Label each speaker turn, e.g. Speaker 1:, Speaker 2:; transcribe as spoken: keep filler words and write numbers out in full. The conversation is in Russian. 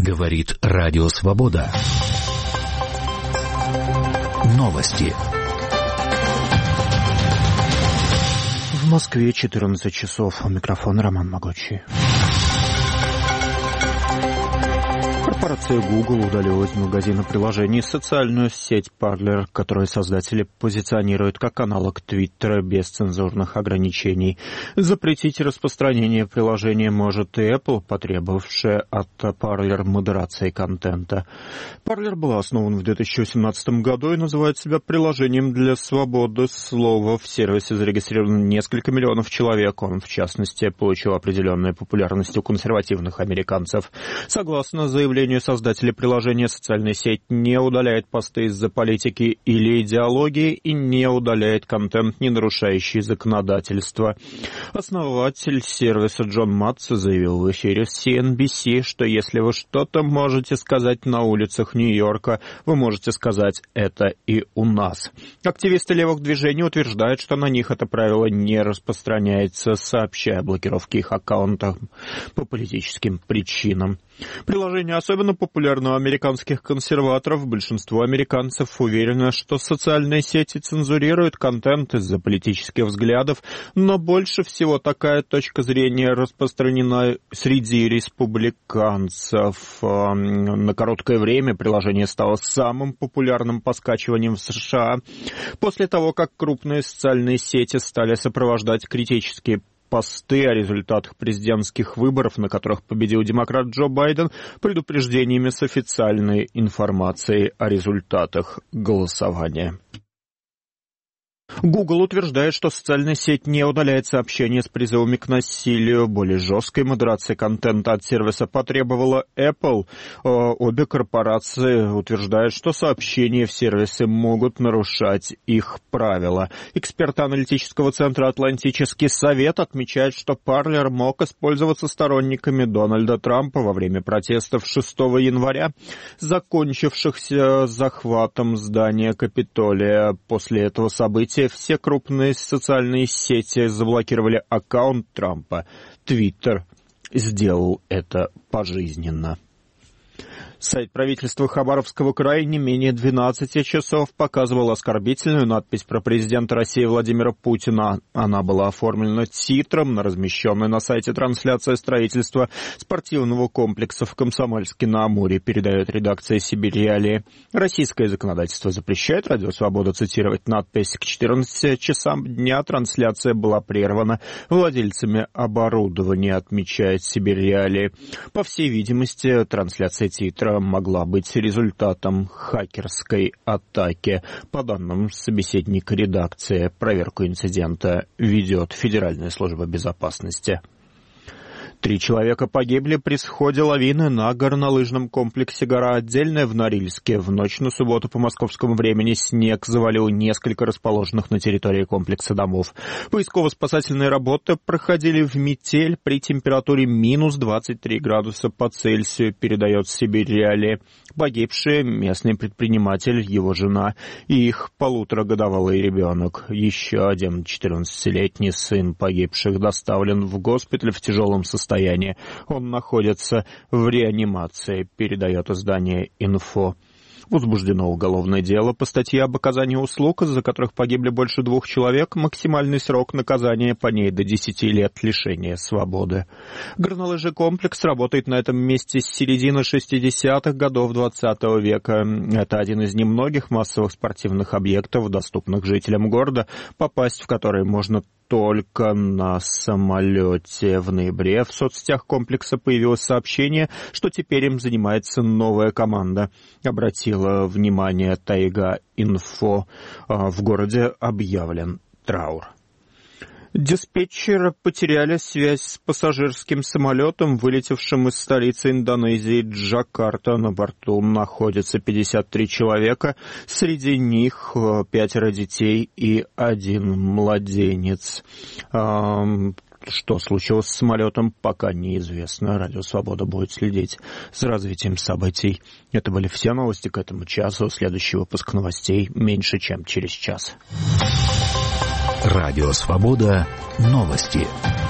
Speaker 1: Говорит Радио Свобода. Новости.
Speaker 2: В Москве четырнадцать часов. У микрофона Роман Могучий. Корпорация Google удалила из магазина приложений социальную сеть Parler, которую создатели позиционируют как аналог Твиттера без цензурных ограничений. Запретить распространение приложения может и Apple, потребовавшая от Parler модерации контента. Parler был основан в две тысячи восемнадцатом году и называет себя приложением для свободы слова. В сервисе зарегистрировано несколько миллионов человек. Он, в частности, получил определенную популярность у консервативных американцев. Согласно заявлению создатели приложения, социальная сеть не удаляет посты из-за политики или идеологии и не удаляет контент, не нарушающий законодательство. Основатель сервиса Джон Матс заявил в эфире си эн би си, что если вы что-то можете сказать на улицах Нью-Йорка, вы можете сказать это и у нас. Активисты левых движений утверждают, что на них это правило не распространяется, сообщая о блокировке их аккаунтов по политическим причинам. Приложение особенно популярно у американских консерваторов. Большинство американцев уверено, что социальные сети цензурируют контент из-за политических взглядов, но больше всего такая точка зрения распространена среди республиканцев. На короткое время приложение стало самым популярным по скачиваниям в США. После того, как крупные социальные сети стали сопровождать критические посты о результатах президентских выборов, на которых победил демократ Джо Байден, предупреждениями с официальной информацией о результатах голосования. Google утверждает, что социальная сеть не удаляет сообщения с призывами к насилию. Более жесткой модерации контента от сервиса потребовала Apple. Обе корпорации утверждают, что сообщения в сервисе могут нарушать их правила. Эксперты аналитического центра «Атлантический совет» отмечают, что Parler мог использоваться сторонниками Дональда Трампа во время протестов шестого января, закончившихся захватом здания Капитолия. После этого события все крупные социальные сети заблокировали аккаунт Трампа. Твиттер сделал это пожизненно. Сайт правительства Хабаровского края не менее двенадцати часов показывал оскорбительную надпись про президента России Владимира Путина. Она была оформлена титром на размещенной на сайте трансляция строительства спортивного комплекса в Комсомольске-на-Амуре, передает редакция «Сибирь Реалии». Российское законодательство запрещает Радио Свобода цитировать надпись. К четырнадцати часам дня трансляция была прервана владельцами оборудования, отмечает «Сибирь Реалии». По всей видимости, трансляция титра могла быть результатом хакерской атаки. По данным собеседника редакции, проверку инцидента ведет Федеральная служба безопасности. Три человека погибли при сходе лавины на горнолыжном комплексе «Гора Отдельная» в Норильске. В ночь на субботу по московскому времени снег завалил несколько расположенных на территории комплекса домов. Поисково-спасательные работы проходили в метель при температуре минус двадцать три градуса по Цельсию, передает «Сибирь Реалии». Погибшие — местный предприниматель, его жена и их полуторагодовалый ребенок. Еще один четырнадцатилетний сын погибших доставлен в госпиталь в тяжелом состоянии. Он находится в реанимации, передает издание «Инфо». Возбуждено уголовное дело по статье об оказании услуг, из-за которых погибли больше двух человек. Максимальный срок наказания по ней до десяти лет лишения свободы. Горнолыжный комплекс работает на этом месте с середины шестидесятых годов двадцатого века. Это один из немногих массовых спортивных объектов, доступных жителям города, попасть в который можно только на самолете. В ноябре в соцсетях комплекса появилось сообщение, что теперь им занимается новая команда. Обратила внимание Тайга Инфо. В городе объявлен траур. Диспетчеры потеряли связь с пассажирским самолетом, вылетевшим из столицы Индонезии Джакарта. На борту находится пятьдесят три человека, среди них пятеро детей и один младенец. Что случилось с самолетом, пока неизвестно. Радио Свобода будет следить за развитием событий. Это были все новости к этому часу. Следующий выпуск новостей меньше, чем через час.
Speaker 1: Радио Свобода. Новости.